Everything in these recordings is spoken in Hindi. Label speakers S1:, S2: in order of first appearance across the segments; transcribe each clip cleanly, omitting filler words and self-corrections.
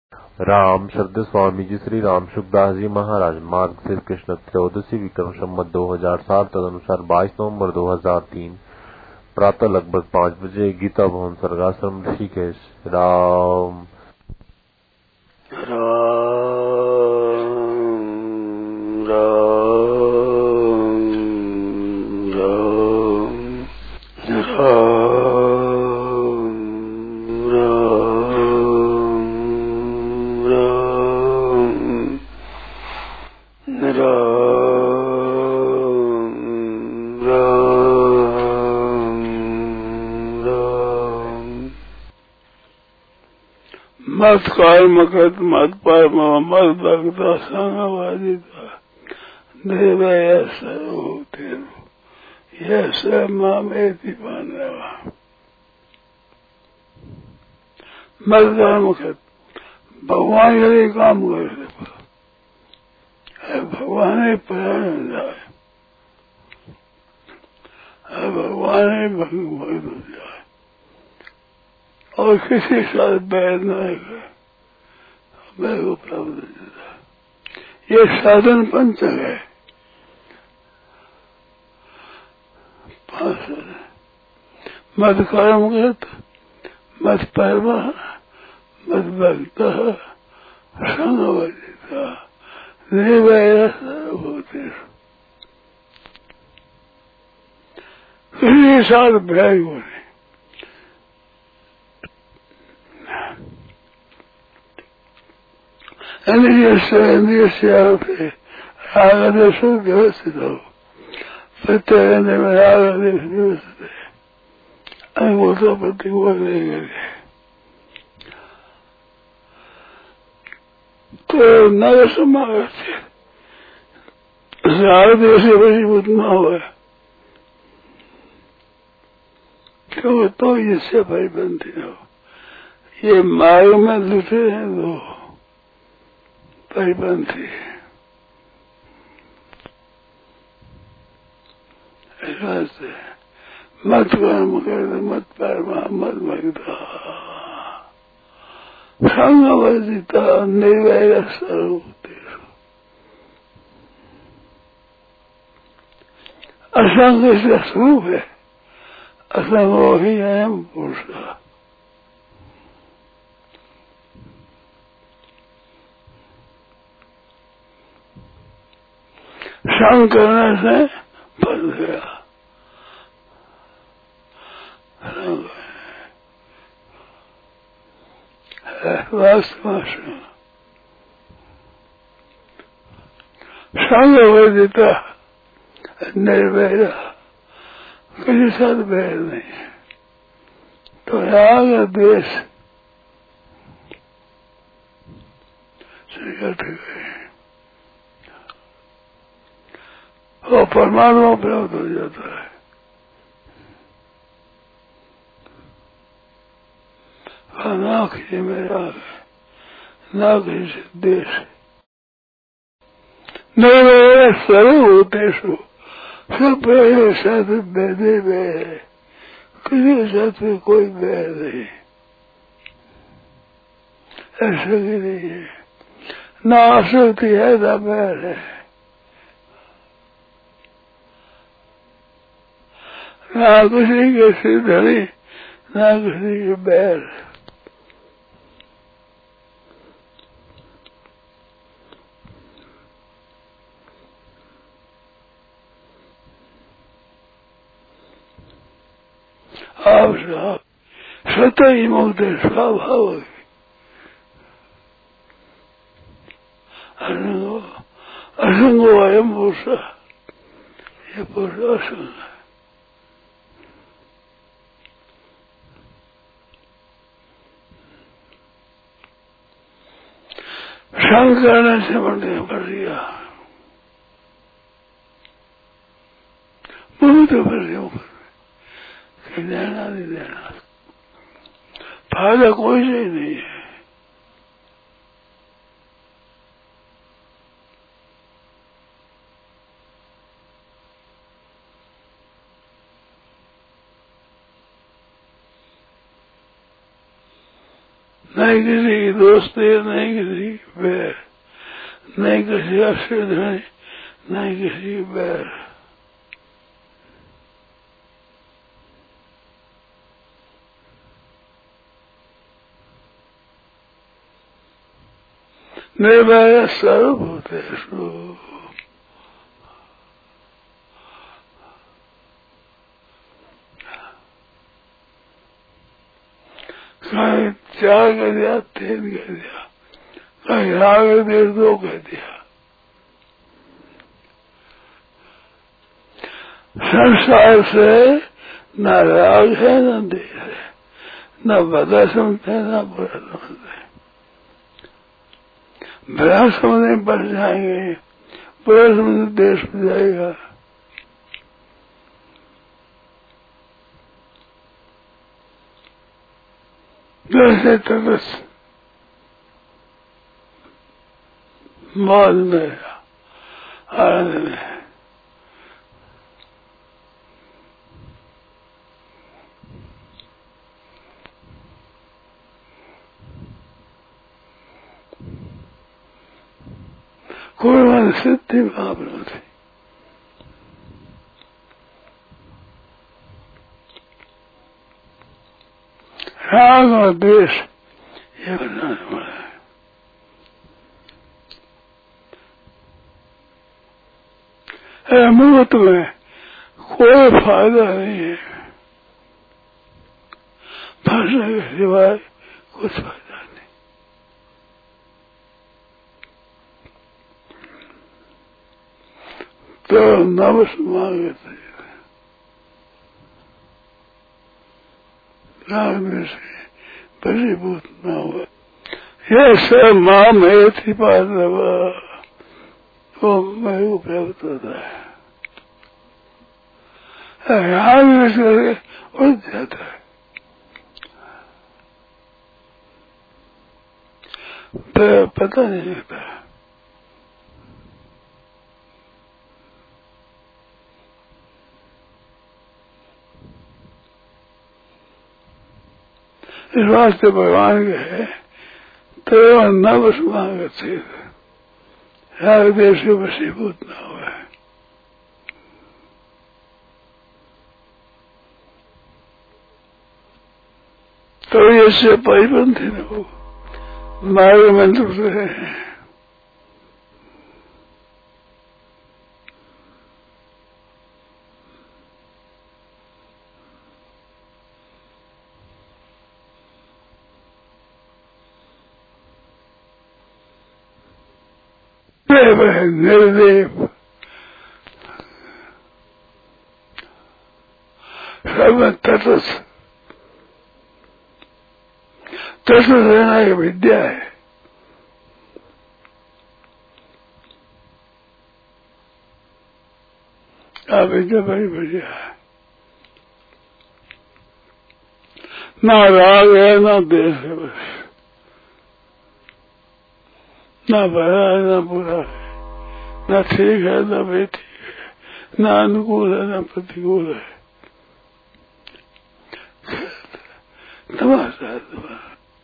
S1: राम शब्द स्वामी जी श्री राम सुखदास जी महाराज मार्ग श्री कृष्ण त्रयोदशी विक्रम संवत 2007 तदनुसार 22 नवंबर 2003 प्रातः लगभग 5 बजे गीता भवन सर्गाश्रम ऋषिकेश। राम
S2: मत कर्म कृत मत परम मत भक्ता संगवादिता देवय सर्वभूते यह सब मामेति मानवा। मत कर्म कृत भगवान यदि काम कर भगवान ही परायण जाए, भगवान ही भक्त हो जाए और किसी साथ बैर न करे, मैं को प्राप्त हो जाता है। ये साधन पंचक है, 5 साधन। मत कर्म कृत मत परम मत भक्त संगवर्जिता निर्वैर सर्वभूतेषु। किसी साथ बैर होने इंद्रिय रागदेश व्यवस्थित हो, प्रत्येक इंद्रिय में रागदेश व्यवस्थित है, अनुकूल प्रतिकूल नहीं करके तो नगर समागत रागदेश से वशीभूत न हुआ, क्योंकि तो इससे परिबंधी हो। ये मार्ग में दूसरे हैं दो परिपंथी, मत कर्म कर मत परमा मत भक्ता संगवर्जिता निर्वैर सर्वभूतेषु। असंग इसका स्वरूप है, असंग ही अयम पुरुष। संग करने से फल गया, वास्तव संग वर्जिता निर्वैर, किसी साथ बैर नहीं। तो राग द्वेष से कट गए और परमात्मा प्राप्त हो जाता है। ना किसी में राग है ना किसी से द्वेष है, निर्वैर सर्वभूतेषु सब साथ बैदे बैर है, किसी साथ में कोई बैर नहीं, ऐसा भी नहीं है। ना आसक्ति है ना बैर है, ना किसी के सिद्धि ना किसी के बैर। आप स्वतः ही मुक्त है, स्वाभाविक असंगो अयम पुरुष, ये पुरुष असंग है। संग करने से बढ़ने बढ़ गया, मुक्त बढ़ गया, देना नहीं देना, फायदा कोई से नहीं है। नहीं किसी की दोस्ती, नहीं किसी की बैर, नहीं किसी असिद्ध, नहीं किसी की बैर। निर्भय सर्वभूतेषु कहीं 4 कह दिया, 3 कह दिया, कहीं आगे 1.5-2 कह दिया। संसार से न राग है, न देश है, न भला समझते हैं, न बुरा समझते हैं। भला समझने बढ़ जाएंगे, बुरा समझने देश में जाएगा। जैसे तटस्थ मौज में, आनंद में, कोई मन सिद्धि भावना थी। राग और द्वेष ये बनाने वाला है। अमृत में कोई फायदा नहीं है, फंसने के सिवाय कुछ फायदा नहीं। तो नवस मांगे थे राग से परिभूत न हुआ। ये सब माँ में थी पार्वा, वो मैं को प्राप्त होता है। राग से उड़ जाता है, तो पता नहीं लगता। इस वास्ते भगवान के है तो न बस मांगत राग देश के वशीभूत न हुआ है। तो ऐसे परिबंधी न हो, मार्ग मंत्र से है। निर्देव सब तटस्थ, तटस्थ रहना एक विद्या है। आप विद्या बड़ी बढ़िया है। ना राग है, ना देश है, बस ना भला है, ना बुरा है, ना ठीक है, ना बेठीक है, ना अनुकूल है, ना प्रतिकूल है। तमाशा तमाशा।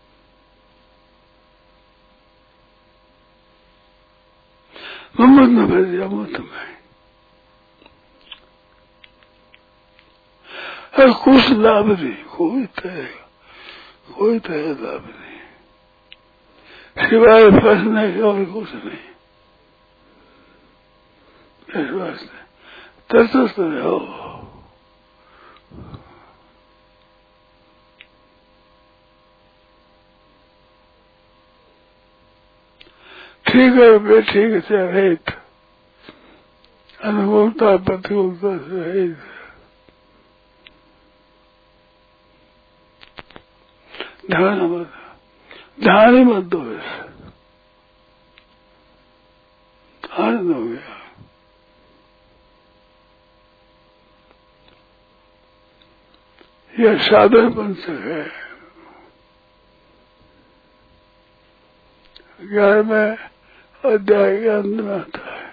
S2: मोहम्मद ने भेज दिया मुफ्त में। कुछ लाभ नहीं, कोई तरह लाभ नहीं, सिवाय फंसने के और कुछ नहीं। इस वास्ते तटस्थ रहो। ठीक है, बेठीक से रहित, अनुकूलता प्रतिकूलता से रहित, ध्यान ही मत दो, आनंद हो गया। यह साधन बन सके। 11वें अध्याय के अंत में आता है,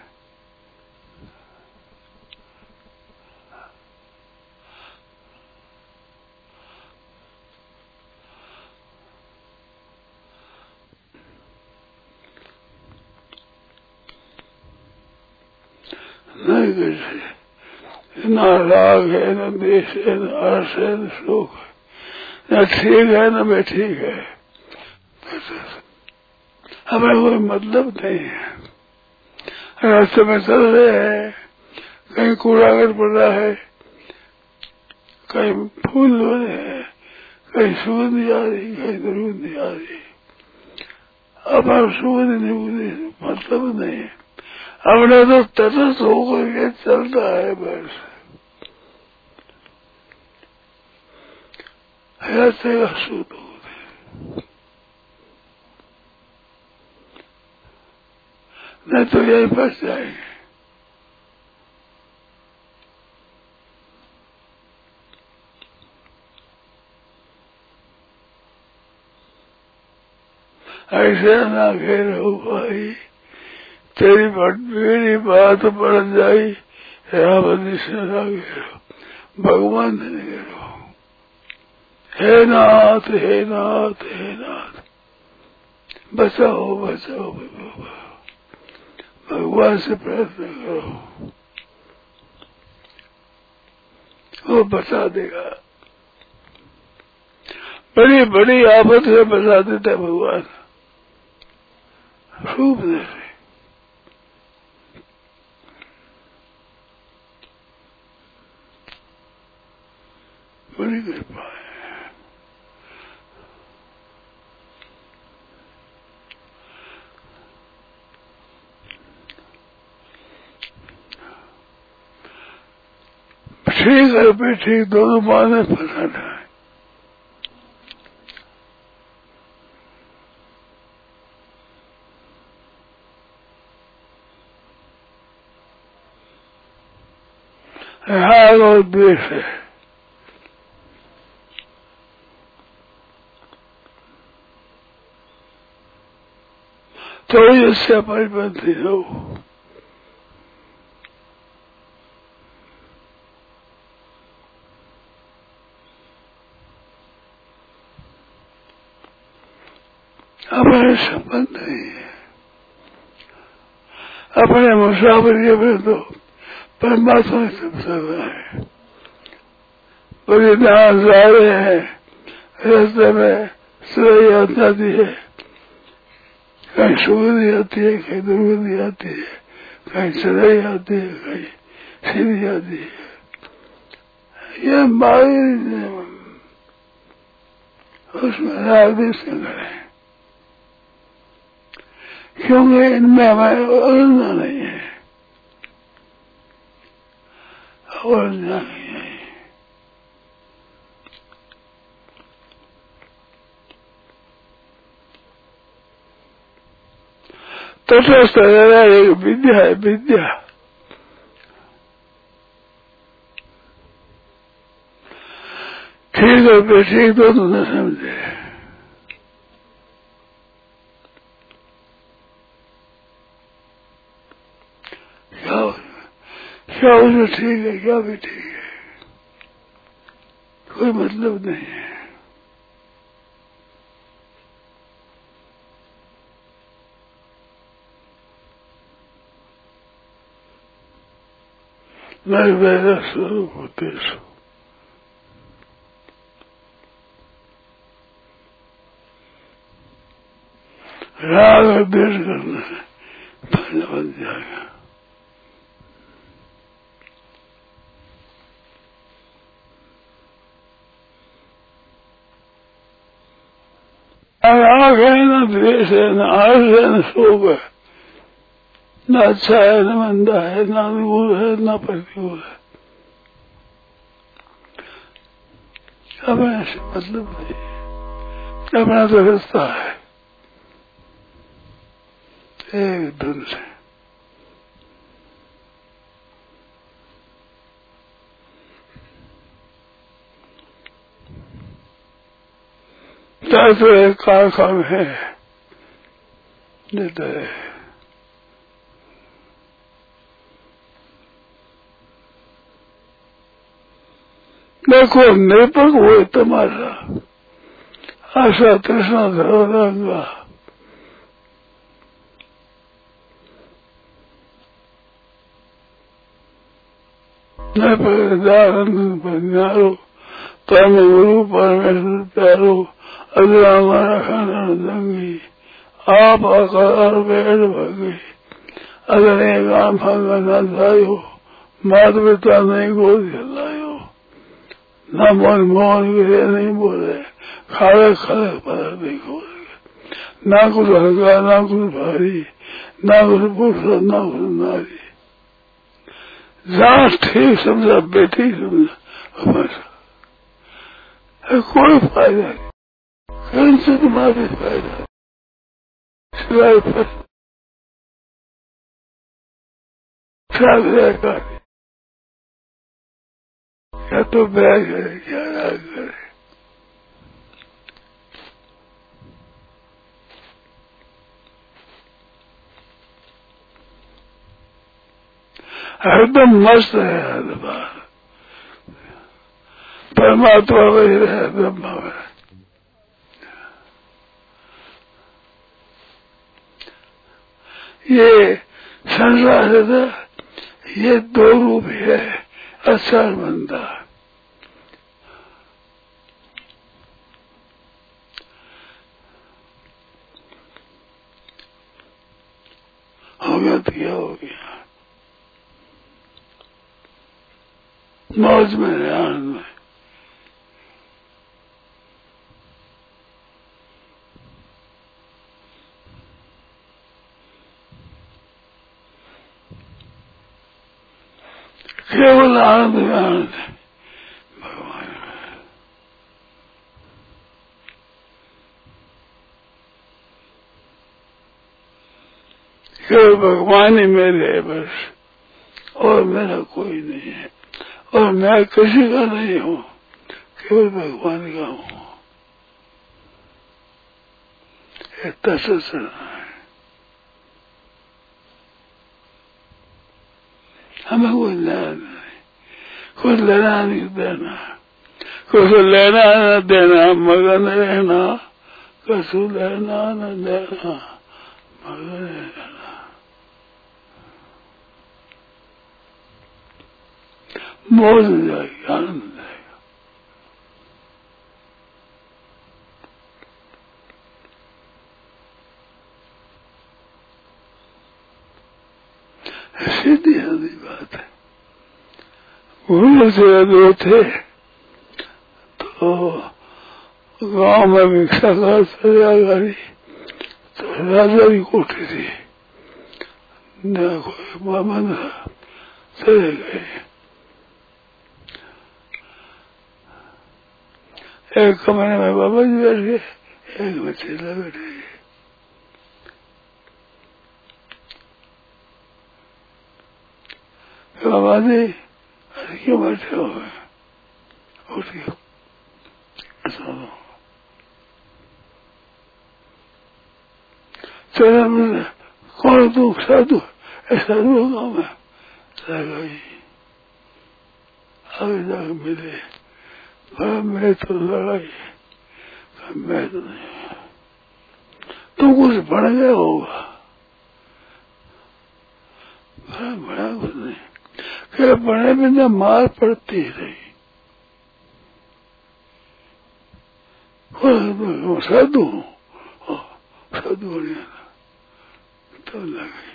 S2: नहीं किसी, न राग है, न देश है, न हर्ष है, न शोक है, न ठीक है न बेठीक है। हमें कोई मतलब नहीं है। रास्ते में चल रहे हैं, कहीं कूड़ागर पड़ रहा है, कहीं फूल हो रहे हैं, कहीं सुगंध आ रही, कहीं दुर्गंध आ रही। अब हम सुगंध नहीं, मतलब नहीं है। हमने तो तटस्थ होकर के चलता है बस। ऐसे शुद्ध होते नहीं तो यही फंस जाएंगे। ऐसे ना घेरो भाई, तेरी मेरी बात बढ़ जाई, रावण से ना घेरो, भगवान ने घेरो। हे नाथ, हे नाथ, हे नाथ, बचाओ बचाओ बचाओ, भगवान से प्रार्थना करो, वो बचा देगा। बड़ी बड़ी आफत से बचा देता भगवान, रूप दे से। बड़ी कृपा है। ठीक है बेटी, दोनों माने फंसाना है। राग और द्वेष है। तो इससे परिपंथी हो। अपने संबंध नहीं है, अपने मुसाफिरी में तो परमात्मा से रहा है। बड़ी जहां जा रहे हैं, रास्ते में सही आती है, कहीं सुगंधी आती है, कहीं दुर्गंधी आती है, कहीं चढ़ाई आती है, कहीं सीधी आती है। ये माया उसमें राग से करें, क्योंकि इनमें हमें उलझना नहीं है, उलझना नहीं है। तटस्थ एक विद्या है, विद्या। ठीक है बेटी, तो तुमने समझे। क्या उसे ठीक है, क्या भी ठीक है, कोई मतलब नहीं है। मैं मेरा स्वरूप होते सो। राग और द्वेष करने से फल बन जाएगा। राग है न द्वेष है, न हर्ष है, न शोक है, न अच्छा है, न मंदा है, न अनुकूल है, न प्रतिकूल है। अपने से मतलब नहीं, अपना तो रास्ता है एक धुन से। तो एक कारखान है देता है, देखो निरपक हो तुम्हारा आशा तृष्णा धर्मरंगा, न परदानंद बन्यारो परम गुरु परमेश्वर प्यारो अगला हमारा खाना दंगी आप आकार बैठ भगे अगर एक आम भागा न जायो मात पिता नहीं गोद खिलायो न मोहन मोहन गिरे नहीं बोले खाले खाले पता नहीं खोले ना कुछ हल्का ना कुछ भारी ना कुछ पुरुष ना कुछ नारी जहाँ ठीक समझा बेटी समझा हमारा कोई फायदा नहीं कहीं से तुम्हारे फायदा सिवाय पर का या तो बैग करे क्या ना करे एकदम मस्त है आत्मा परमात्मा वही रहे ब्रह्मा में ये संसार है ये दो रूप है अच्छा बंदा हो गया तो क्या हो गया मौज में आनंद में केवल आनंद में आनंद है भगवान केवल भगवान ही मेरे है बस और मेरा कोई नहीं है और मैं किसी का नहीं हूँ केवल भगवान का हूँ इतना सचना है हमें कोई लेना नहीं कुछ लेना नहीं देना कुछ लेना न देना मगन रहना कुछ लेना न देना मगन रहना मौज जाएगी आनंद जाएगा सीधी सीधी बात है गुरु से दो थे तो गांव में भिक्षा का चलिया गाड़ी तो राजा की कोठी थी कोई बाबा चले गए एक कमरे में बाबा जी बैठे एक में चेला बैठे बाबा जी अरे क्यों बैठे हो उठिए चला मुझे कौन तू साधु ऐसा गाँव में आगे जाकर मिले मैं तो लड़ाई मैं तो नहीं तू कुछ बढ़ गया होगा बड़ा कुछ नहीं क्या बड़े में न मार पड़ती रही साधु साधु बढ़िया तो लगे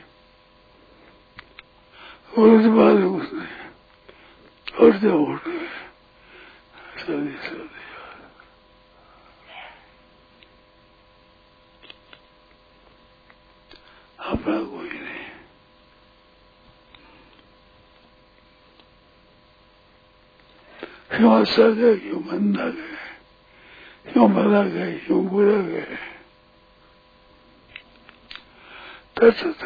S2: और उसके बाद कुछ नहीं और जब उठ गए सर्दी सर्दी अपना कोई नहीं क्यों अच्छा गए क्यों मंदा गए क्यों भला गए क्यों बुरा गए तत्त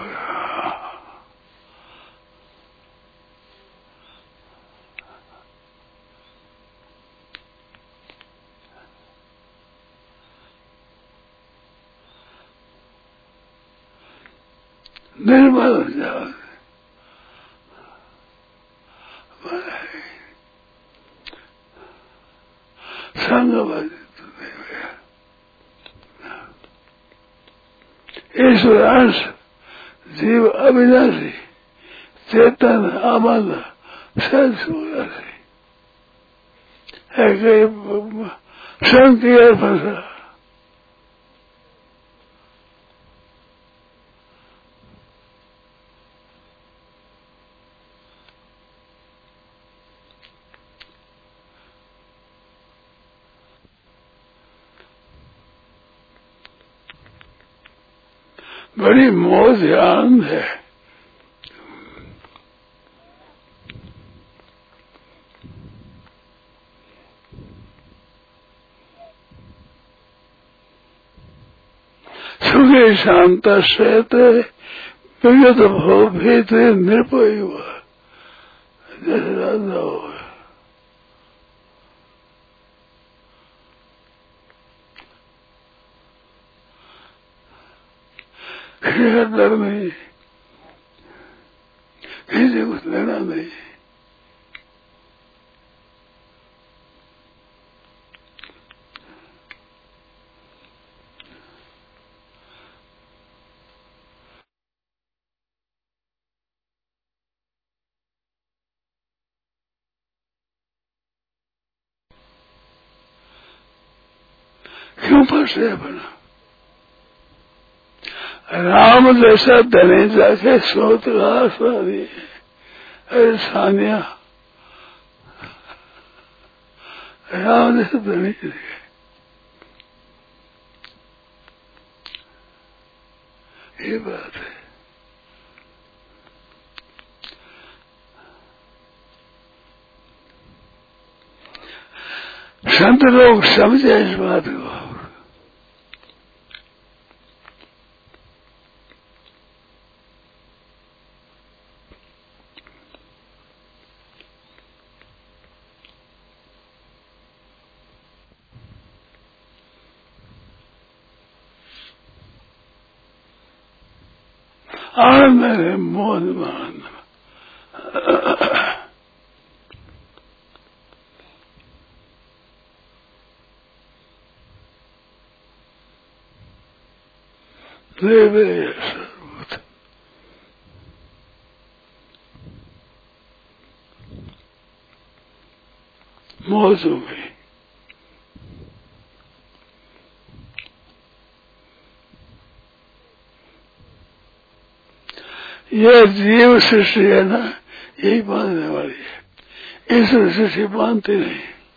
S2: निर्मल हो जाओ संगवादी तो नहीं गया ईश्वर अंश जीव अविनाशी चेतन आनंद शायद सोया नहीं शांति है फंसा। बड़ी मौज आनंद है। सुखे शांता श्वेत विगत भव भेद निर्भय हुआ जैसे राजा हो। किसी का डर नहीं, किसी से कुछ लेना नहीं। क्यों फंसे अपना? राम जैसा धने जाके सोत आसवादी अरे सानिया राम जैसा धने ये बात है। संत लोग समझे इस बात को। आनंद है मोहन आनंद। सर्वभूत मौज हो गई। यह जीव सृष्टि है ना, यही बांधने वाली है। इस सृष्टि बांधती नहीं।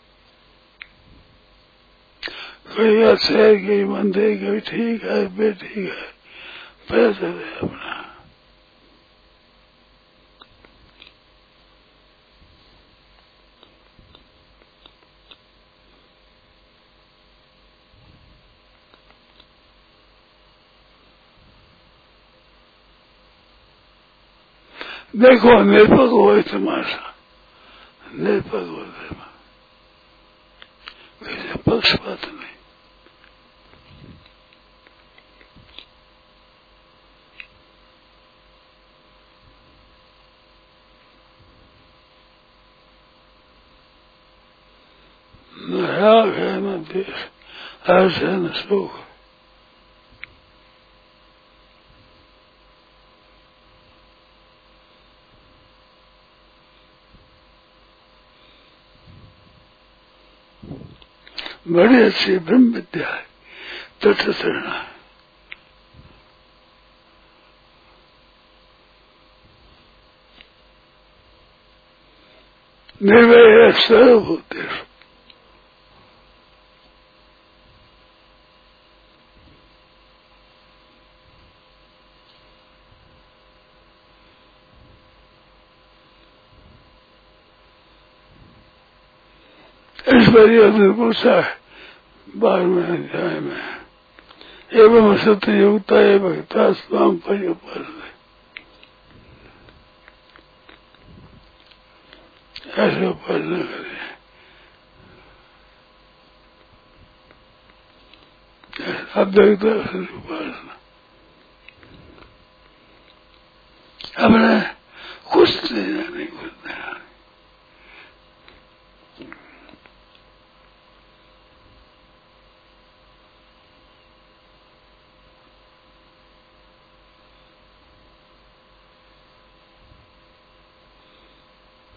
S2: कोई अच्छा है, कोई मंद है, कोई ठीक है, बेठीक है, पैसे दे अपना। देखो निरपक हो तमाशा, निरपक हो किसी पक्षपात नहीं। न राग है न देश, हर्ष है न सुख। बड़ी अच्छी ब्रह्म विद्या है, तटस्थ रहना है। निर्भय है सर्वभूतेषु। इस पर यह पूछा है 12वें अध्याय में, एवं सत्य युक्ता है भक्ता स्वाम परिपर। ऐसे उपासना करें, अद्वैत उपासना। हमने कुछ देना नहीं, कुछ देना नहीं।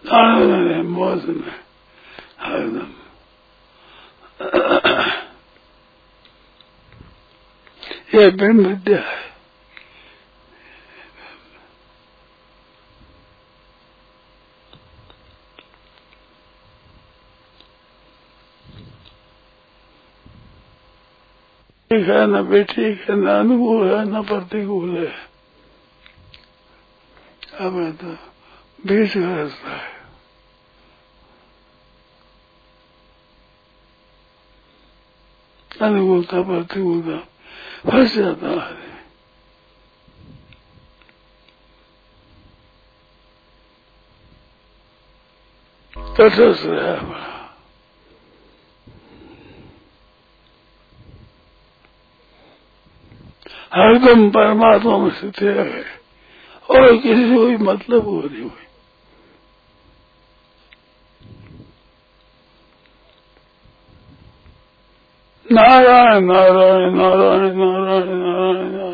S2: आनंद में, मौज में हरदम। ये ब्रह्म विद्या है। ठीक है न बेठीक है, न अनुकूल है न प्रतिकूल है। अब तो बीच का रास्ता है। अनुकूलता प्रतिकूलता फंस जाता है। तटस्थ रहा बड़ा। हरदम परमात्मा में स्थित है और किसी से कोई मतलब हो नहीं हुई। नारायण नारायण नारायण नारायण नारायण नारायण।